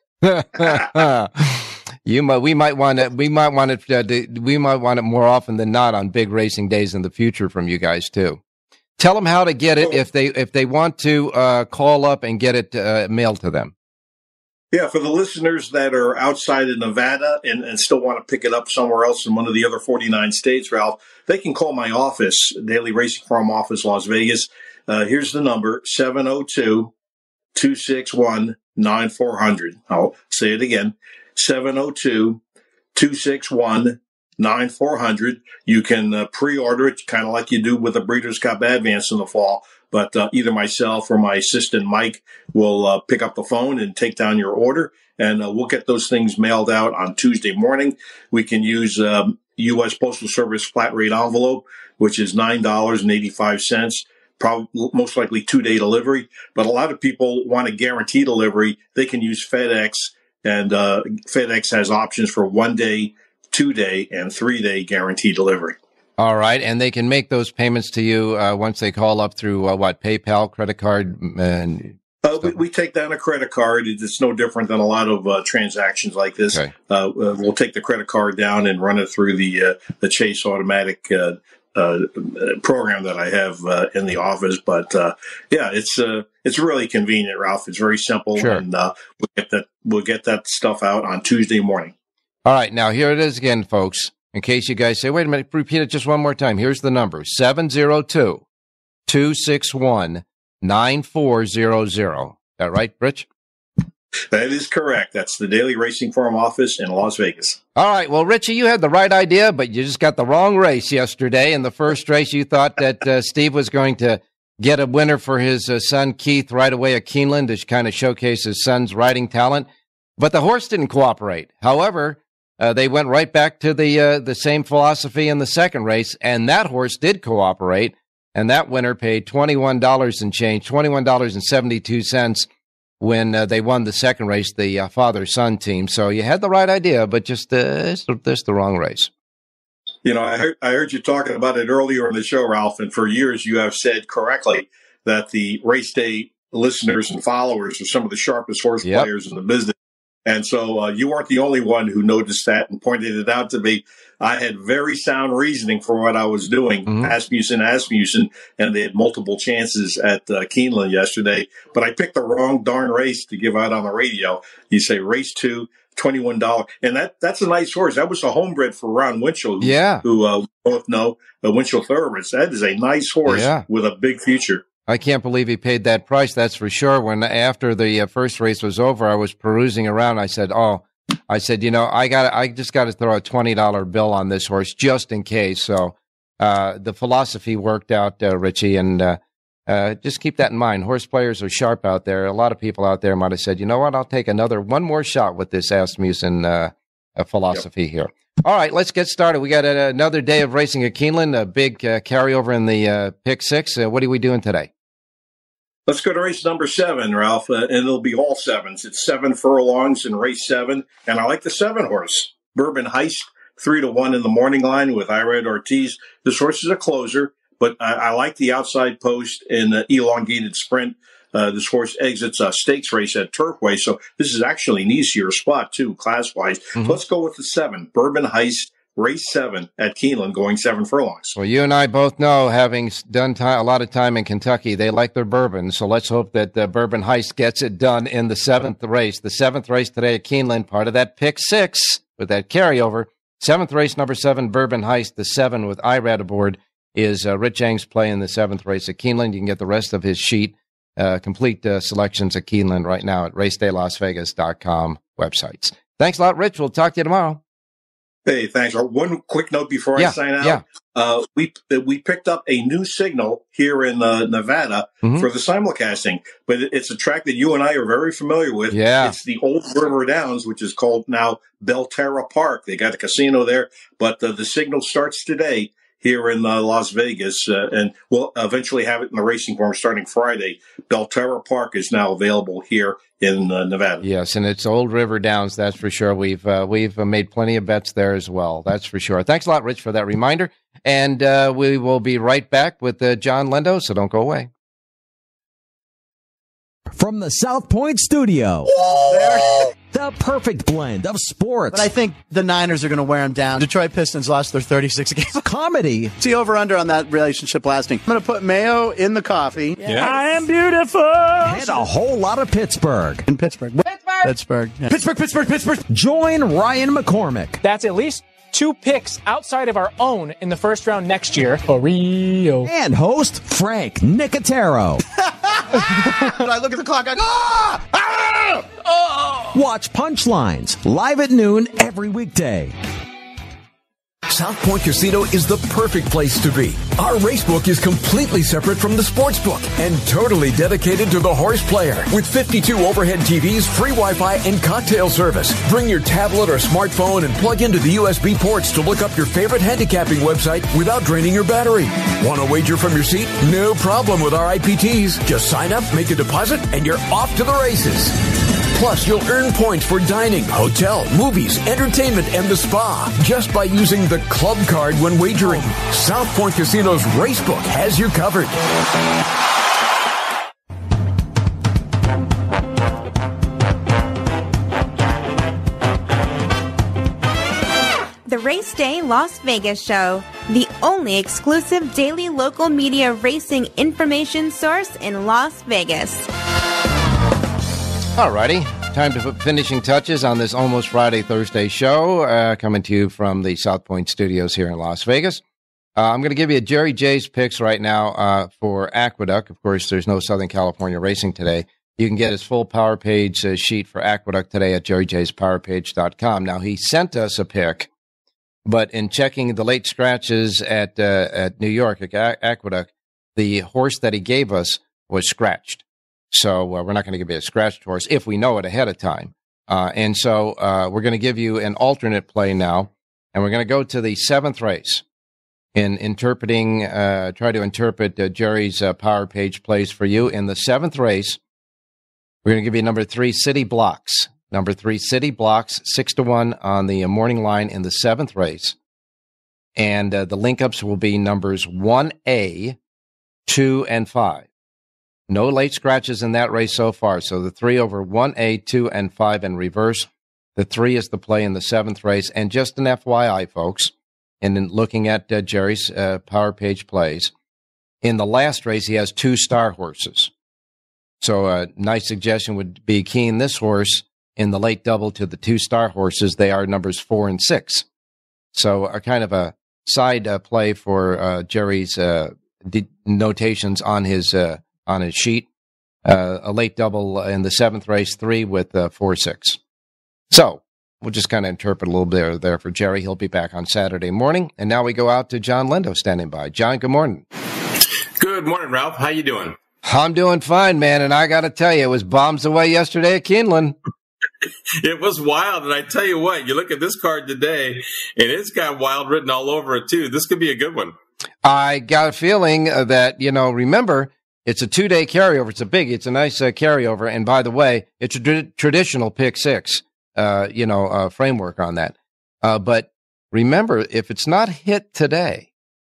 You might, we might want it. We might want it. Uh, we might want it more often than not on big racing days in the future from you guys too. Tell them how to get it if they if they want to uh, call up and get it uh, mailed to them. Yeah, for the listeners that are outside of Nevada and, and still want to pick it up somewhere else in one of the other forty-nine states, Ralph, they can call my office, Daily Racing Form Office, Las Vegas. Uh, here's the number: seven oh two, two six one, nine four hundred. I'll say it again. seven oh two, two six one, nine four hundred. You can uh, pre-order it kind of like you do with the Breeders' Cup Advance in the fall. But uh, either myself or my assistant, Mike, will uh, pick up the phone and take down your order. And uh, we'll get those things mailed out on Tuesday morning. We can use um, U S Postal Service flat rate envelope, which is nine dollars and eighty-five cents. Probably most likely two-day delivery. But a lot of people want a guaranteed delivery. They can use FedEx. And uh, FedEx has options for one-day, two-day, and three-day guaranteed delivery. All right, and they can make those payments to you uh, once they call up through, uh, what, PayPal, credit card? And uh, we, we take down a credit card. It's no different than a lot of uh, transactions like this. Okay. Uh, we'll take the credit card down and run it through the uh, the Chase automatic uh, uh, program that I have uh, in the office. But, uh, yeah, it's uh, it's really convenient, Ralph. It's very simple, sure. and uh, we'll get that we'll get that stuff out on Tuesday morning. All right, now here it is again, folks. In case you guys say, wait a minute, repeat it just one more time. Here's the number, seven oh two, two six one, nine four hundred. Is that right, Rich? That is correct. That's the Daily Racing Form Office in Las Vegas. All right. Well, Richie, you had the right idea, but you just got the wrong race yesterday. In the first race, you thought that uh, Steve was going to get a winner for his uh, son, Keith, right away at Keeneland to kind of showcase his son's riding talent. But the horse didn't cooperate. However, Uh, they went right back to the uh, the same philosophy in the second race, and that horse did cooperate, and that winner paid twenty-one dollars and change, twenty-one dollars and seventy-two cents when uh, they won the second race, the uh, father-son team. So you had the right idea, but just uh, it's, it's the wrong race. You know, I heard, I heard you talking about it earlier in the show, Ralph, and for years you have said correctly that the race day listeners and followers are some of the sharpest horse yep. players in the business. And so uh, you weren't the only one who noticed that and pointed it out to me. I had very sound reasoning for what I was doing, mm-hmm. Asmussen, Asmussen, and they had multiple chances at uh, Keeneland yesterday. But I picked the wrong darn race to give out on the radio. You say race two, twenty-one dollars. And that that's a nice horse. That was a homebred for Ron Winchell, who, yeah. who uh, we both know, uh, Winchell Thoroughbreds. That is a nice horse yeah. with a big future. I can't believe he paid that price, that's for sure. When after the uh, first race was over, I was perusing around. I said, oh, I said, you know, I got, I just got to throw a twenty dollar bill on this horse just in case. So uh, the philosophy worked out, uh, Richie, and uh, uh, just keep that in mind. Horse players are sharp out there. A lot of people out there might have said, you know what, I'll take another one more shot with this Asmussen uh, uh, philosophy yep. here. All right, let's get started. We got uh, another day of racing at Keeneland, a big uh, carryover in the uh, pick six. Uh, what are we doing today? Let's go to race number seven, Ralph, uh, and it'll be all sevens. It's seven furlongs in race seven, and I like the seven horse. Bourbon Heist, three to one in the morning line with Irad Ortiz. This horse is a closer, but I, I like the outside post in the elongated sprint. Uh, this horse exits a stakes race at Turfway, so this is actually an easier spot, too, class-wise. Mm-hmm. Let's go with the seven, Bourbon Heist. Race seven at Keeneland, going seven furlongs. Well, you and I both know, having done time, a lot of time in Kentucky, they like their bourbon. So let's hope that the Bourbon Heist gets it done in the seventh race. The seventh race today at Keeneland, part of that pick six with that carryover. Seventh race, number seven, Bourbon Heist. The seven with Irad aboard is uh, Rich Eng's play in the seventh race at Keeneland. You can get the rest of his sheet, uh, complete uh, selections at Keeneland right now at race day las vegas dot com websites. Thanks a lot, Rich. We'll talk to you tomorrow. Hey, thanks. One quick note before yeah, I sign out. Yeah. Uh, we we picked up a new signal here in uh, Nevada mm-hmm. for the simulcasting, but it's a track that you and I are very familiar with. Yeah. It's the Old River Downs, which is called now Belterra Park. They got a casino there, but uh, the signal starts today here in uh, Las Vegas, uh, and we'll eventually have it in the racing form starting Friday. Belterra Park is now available here in uh, Nevada. Yes, and it's Old River Downs, that's for sure. We've uh, we've made plenty of bets there as well, that's for sure. Thanks a lot, Rich, for that reminder. And uh, we will be right back with uh, John Lendo, so don't go away. From the South Point studio, the perfect blend of sports. But I think the Niners are going to wear them down. Detroit Pistons lost their thirty-six games. Comedy. See over-under on that relationship lasting. I'm going to put mayo in the coffee. Yeah. I am beautiful. And a whole lot of Pittsburgh. In Pittsburgh. Pittsburgh. Pittsburgh. Yeah. Pittsburgh, Pittsburgh, Pittsburgh. Join Ryan McCormick. That's at least two picks outside of our own in the first round next year. For real. And host Frank Nicotero. When I look at the clock, I go, ah! Ah! Oh! Watch Punchlines live at noon every weekday. South Point Casino is the perfect place to be. Our racebook is completely separate from the sportsbook and totally dedicated to the horse player. With fifty-two overhead T Vs, free Wi-Fi, and cocktail service. Bring your tablet or smartphone and plug into the U S B ports to look up your favorite handicapping website without draining your battery. Want to wager from your seat? No problem with our I P Ts. Just sign up, make a deposit, and you're off to the races. Plus, you'll earn points for dining, hotel, movies, entertainment, and the spa just by using the club card when wagering. South Point Casino's Racebook has you covered. The Race Day Las Vegas Show, the only exclusive daily local media racing information source in Las Vegas. Alrighty, time to put finishing touches on this almost Friday, Thursday show, uh, coming to you from the South Point studios here in Las Vegas. Uh, I'm going to give you Jerry J's picks right now uh, for Aqueduct. Of course, there's no Southern California racing today. You can get his full Power Page uh, sheet for Aqueduct today at jerry jays power page dot com. Now, he sent us a pick, but in checking the late scratches at uh, at New York at Aqueduct, the horse that he gave us was scratched. So uh, we're not going to give you a scratched horse if we know it ahead of time. Uh, and so uh, we're going to give you an alternate play now, and we're going to go to the seventh race in interpreting, uh, try to interpret uh, Jerry's uh, Power Page plays for you. In the seventh race, we're going to give you number three, City Blocks. Number three, City Blocks, six to one on the morning line in the seventh race. And uh, the link-ups will be numbers one A, two, and five. No late scratches in that race so far. So the three over one A, two, and five in reverse. The three is the play in the seventh race. And just an F Y I, folks, and in looking at uh, Jerry's uh, Power Page plays, in the last race, he has two star horses. So a nice suggestion would be keying this horse in the late double to the two star horses. They are numbers four and six. So a kind of a side uh, play for uh, Jerry's uh, de- notations on his uh, on his sheet. Uh, a late double in the seventh race, three with uh, four six. So we'll just kind of interpret a little bit there for Jerry. He'll be back on Saturday morning. And now we go out to John Lindo standing by. John, good morning. Good morning, Ralph. How you doing? I'm doing fine, man. And I got to tell you, it was bombs away yesterday at Keeneland. It was wild. And I tell you what, you look at this card today, and it's got wild written all over it, too. This could be a good one. I got a feeling that, you know, remember, it's a two-day carryover. It's a big, it's a nice uh, carryover. And by the way, it's a tr- traditional pick six, uh, you know, uh, framework on that. Uh, but remember, if it's not hit today,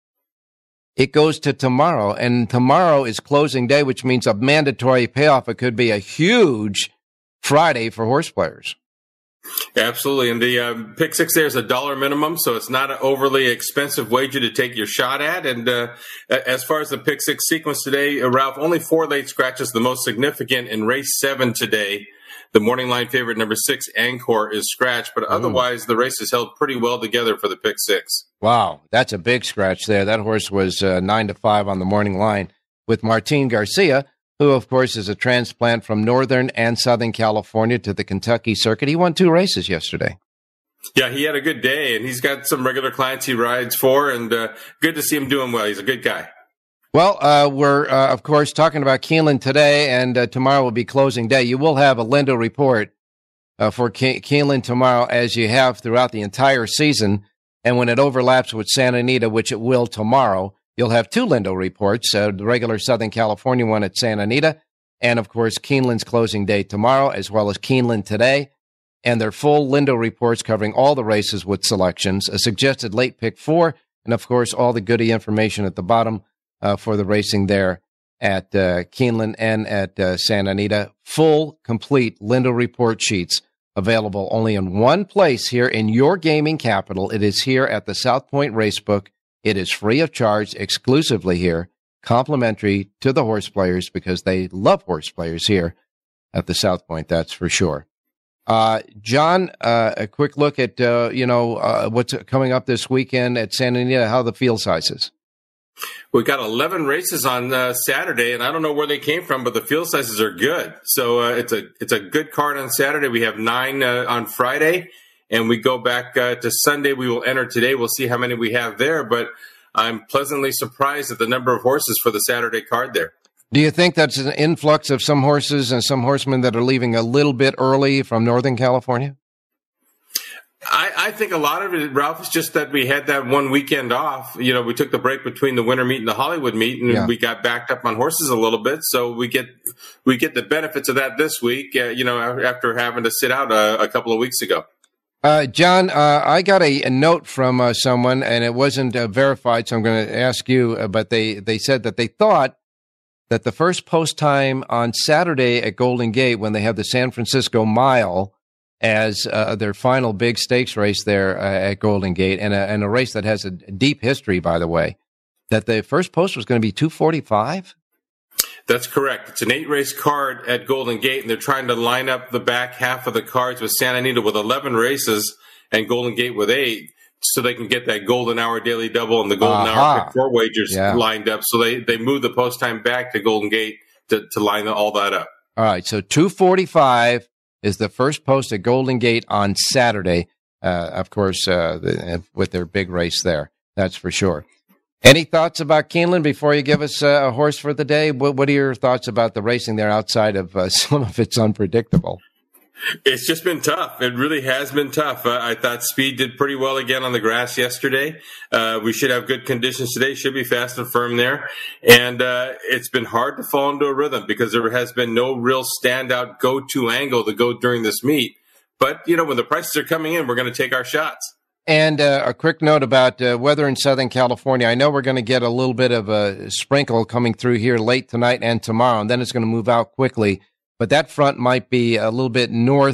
it goes to tomorrow. And tomorrow is closing day, which means a mandatory payoff. It could be a huge Friday for horse players. Absolutely. And the um, pick six there is a dollar minimum, so it's not an overly expensive wager to take your shot at. And uh, as far as the pick six sequence today, uh, Ralph, only four late scratches, the most significant in race seven today. The morning line favorite, number six, Angkor, is scratched, but otherwise the race is held pretty well together for the pick six. Wow, that's a big scratch there. That horse was uh, nine to five on the morning line with Martin Garcia, who, of course, is a transplant from Northern and Southern California to the Kentucky circuit. He won two races yesterday. Yeah, he had a good day, and he's got some regular clients he rides for, and uh, good to see him doing well. He's a good guy. Well, uh, we're, uh, of course, talking about Keeneland today, and uh, tomorrow will be closing day. You will have a Lindo report uh, for Ke- Keeneland tomorrow, as you have throughout the entire season. And when it overlaps with Santa Anita, which it will tomorrow, you'll have two Lindo reports, uh, the regular Southern California one at Santa Anita, and, of course, Keeneland's closing day tomorrow, as well as Keeneland today. And their full Lindo reports covering all the races with selections, a suggested late pick four, and, of course, all the goodie information at the bottom uh, for the racing there at uh, Keeneland and at uh, Santa Anita. Full, complete Lindo report sheets available only in one place here in your gaming capital. It is here at the South Point Racebook. It is free of charge, exclusively here, complimentary to the horse players because they love horse players here at the South Point, that's for sure. Uh, John, uh, a quick look at, uh, you know, uh, what's coming up this weekend at Santa Anita, how the field sizes. We got eleven races on uh, Saturday, and I don't know where they came from, but the field sizes are good. So uh, it's a it's a good card on Saturday. We have nine uh, on Friday, and we go back uh, to Sunday. We will enter today. We'll see how many we have there, but I'm pleasantly surprised at the number of horses for the Saturday card there. Do you think that's an influx of some horses and some horsemen that are leaving a little bit early from Northern California? I, I think a lot of it, Ralph, is just that we had that one weekend off. You know, we took the break between the winter meet and the Hollywood meet, and yeah. we got backed up on horses a little bit. So we get we get the benefits of that this week, uh, you know, after having to sit out a, a couple of weeks ago. Uh, John, uh, I got a, a note from uh, someone, and it wasn't uh, verified, so I'm going to ask you, uh, but they, they said that they thought that the first post time on Saturday at Golden Gate, when they have the San Francisco Mile as uh, their final big stakes race there uh, at Golden Gate, and a, and a race that has a deep history, by the way, that the first post was going to be two forty-five? That's correct. It's an eight-race card at Golden Gate, and they're trying to line up the back half of the cards with Santa Anita with eleven races and Golden Gate with eight, so they can get that golden hour daily double and the golden uh-huh. hour pick four wagers yeah. lined up. So they, they moved the post time back to Golden Gate to, to line all that up. All right, so two forty-five is the first post at Golden Gate on Saturday, uh, of course, uh, the, with their big race there. That's for sure. Any thoughts about Keeneland before you give us uh, a horse for the day? What, what are your thoughts about the racing there outside of uh, some of it's unpredictable? It's just been tough. It really has been tough. Uh, I thought Speed did pretty well again on the grass yesterday. Uh, we should have good conditions today. Should be fast and firm there. And uh, it's been hard to fall into a rhythm because there has been no real standout go-to angle to go during this meet. But, you know, when the prices are coming in, we're going to take our shots. And uh, a quick note about uh, weather in Southern California. I know we're going to get a little bit of a sprinkle coming through here late tonight and tomorrow, and then it's going to move out quickly. But that front might be a little bit north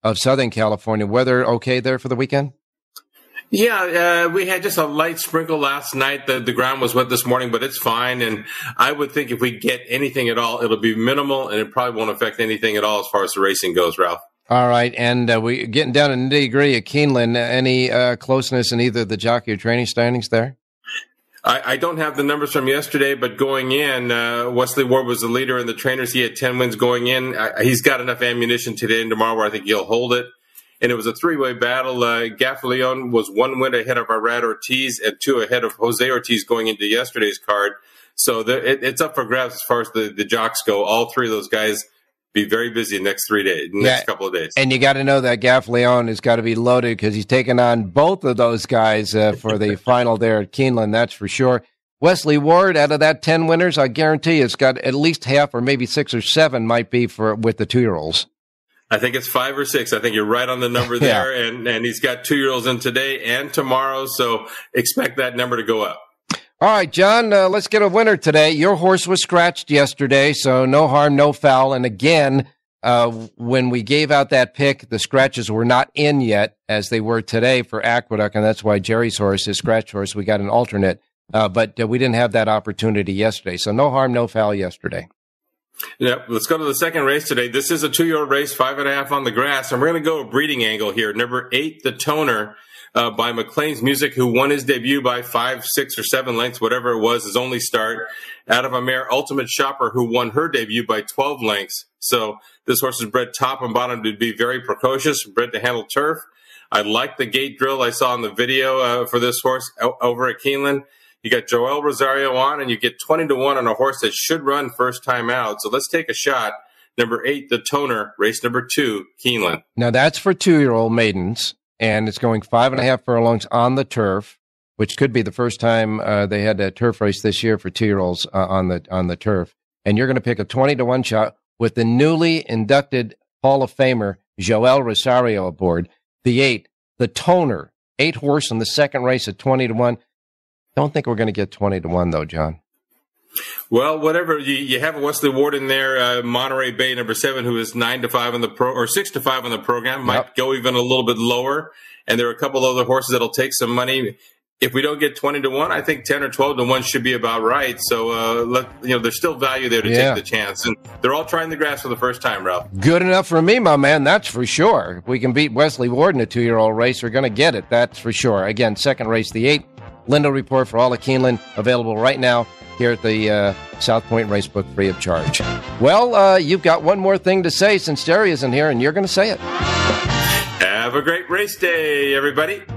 of Southern California. Weather okay there for the weekend? Yeah, uh, we had just a light sprinkle last night. The, the ground was wet this morning, but it's fine. And I would think if we get anything at all, it'll be minimal, and it probably won't affect anything at all as far as the racing goes, Ralph. All right, and uh, we getting down to the nitty-gritty at Keeneland. Any uh, closeness in either the jockey or training standings there? I, I don't have the numbers from yesterday, but going in, uh, Wesley Ward was the leader in the trainers. He had ten wins going in. I, he's got enough ammunition today and tomorrow where I think he'll hold it. And it was a three-way battle. Uh, Gaffaleon was one win ahead of Irad Ortiz and two ahead of Jose Ortiz going into yesterday's card. So the, it, it's up for grabs as far as the, the jocks go. All three of those guys be very busy the next three days, next yeah, couple of days. And you got to know that Gaffaleon has got to be loaded because he's taking on both of those guys uh, for the final there at Keeneland, that's for sure. Wesley Ward, out of that ten winners, I guarantee it's got at least half or maybe six or seven might be for with the two-year-olds. I think it's five or six. I think you're right on the number there. yeah. And, and he's got two-year-olds in today and tomorrow, so expect that number to go up. All right, John, uh, let's get a winner today. Your horse was scratched yesterday, so no harm, no foul. And again, uh, when we gave out that pick, the scratches were not in yet, as they were today for Aqueduct, and that's why Jerry's horse, his scratch horse, we got an alternate. Uh, but uh, we didn't have that opportunity yesterday, so no harm, no foul yesterday. Yeah, let's go to the second race today. This is a two-year-old race, five and a half on the grass. And we're going to go a breeding angle here. Number eight, the Toner, uh, by McLean's Music, who won his debut by five, six, or seven lengths, whatever it was, his only start. Out of a mare, Ultimate Shopper, who won her debut by twelve lengths. So this horse is bred top and bottom to be very precocious, bred to handle turf. I like the gate drill I saw in the video uh, for this horse over at Keeneland. You got Joel Rosario on, and you get twenty to one on a horse that should run first time out. So let's take a shot. Number eight, the Toner, race number two, Keeneland. Now that's for two-year-old maidens, and it's going five and a half furlongs on the turf, which could be the first time uh, they had a turf race this year for two-year-olds uh, on the on the turf. And you're going to pick a twenty to one shot with the newly inducted Hall of Famer Joel Rosario aboard. The eight, the Toner, eight horse in the second race at twenty to one. Don't think we're going to get twenty to one, though, John. Well, whatever. You, you have Wesley Ward in there, uh, Monterey Bay, number seven, who is nine to five on the pro, or six to five on the program, might yep. go even a little bit lower. And there are a couple other horses that'll take some money. If we don't get twenty to one, I think ten or twelve to one should be about right. So, uh, let, you know, there's still value there to yeah. take the chance. And they're all trying the grass for the first time, Ralph. Good enough for me, my man. That's for sure. If we can beat Wesley Ward in a two-year-old race, we're going to get it. That's for sure. Again, second race, the eight. Lindo Report for all of Keeneland, available right now here at the uh, South Point Racebook, free of charge. Well, uh, you've got one more thing to say since Jerry isn't here, and you're going to say it. Have a great race day, everybody.